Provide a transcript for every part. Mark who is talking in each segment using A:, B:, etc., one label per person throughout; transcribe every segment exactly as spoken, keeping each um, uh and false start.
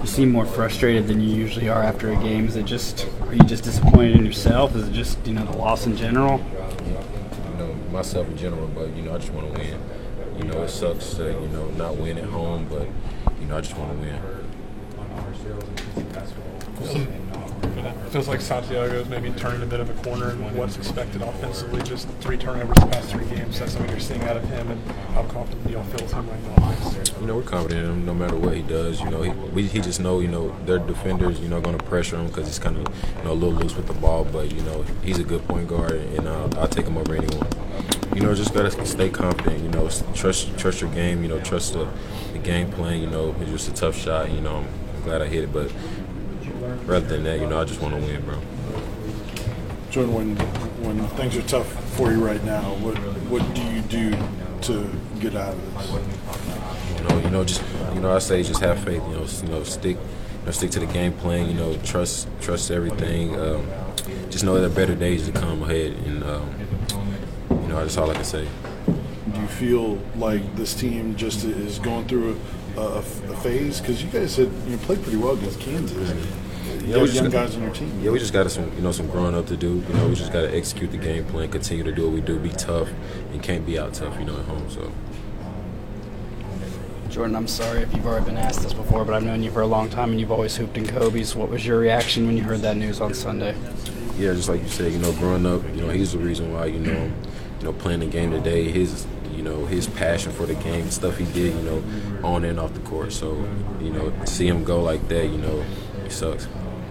A: You seem more frustrated than you usually are after a game. Is it just, are you just disappointed in yourself? Is it just, you know, the loss in general?
B: You know, myself in general, but, you know, I just want to win. You know, it sucks to, you know, not win at home, but, you know, I just want to win.
C: Feels like Santiago is maybe turning a bit of a corner in what's expected offensively. Just three turnovers the past three games. That's something you're seeing out of him, and how confident do y'all feel with him right now?
B: You know, we're confident in him no matter what he does. You know, he we, he just know, you know, their defenders, you know, going to pressure him because he's kind of, you know, a little loose with the ball. But, you know, he's a good point guard, and uh, I'll take him over anyone. You know, just got to stay confident, you know, trust trust your game, you know, trust the, the game plan. You know, it's just a tough shot. You know, I'm, I'm glad I hit it, but rather than that, you know, I just want to win, bro.
D: Jordan, when when things are tough for you right now, what what do you do to get out of this?
B: You know, you know, just you know, I say just have faith. You know, you know, stick, you know, stick to the game plan. You know, trust trust everything. Um, just know there are better days to come ahead, and um, you know, that's all I can say.
D: Do you feel like this team just is going through a, a, a phase? Because you guys had you played pretty well against Kansas. You have young guys on your team.
B: Yeah, we just got some, you know, some growing up to do. You know, we just got to execute the game plan, continue to do what we do, be tough, and can't be out tough, you know, at home. So,
A: Jordan, I'm sorry if you've already been asked this before, but I've known you for a long time, and you've always hooped in Kobe's. What was your reaction when you heard that news on Sunday?
B: Yeah, just like you said, you know, growing up, you know, he's the reason why, you know, you know, playing the game today. His, you know, his passion for the game, stuff he did, you know, on and off the court. So, you know, to see him go like that, you know, it sucks.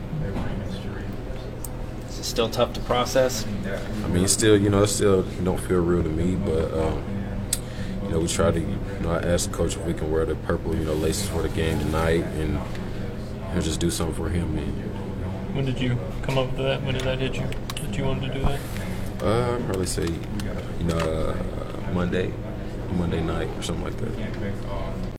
A: Is it still tough to process?
B: I mean, it's still, you know, it still don't feel real to me, but, um, you know, we try to, you know, I asked the coach if we can wear the purple, you know, laces for the game tonight and he'll just do something for him. And,
E: when did you come up with that? When did that hit you? That you wanted to do that?
B: Uh, I'd probably say, you know, uh, Monday, Monday night or something like that.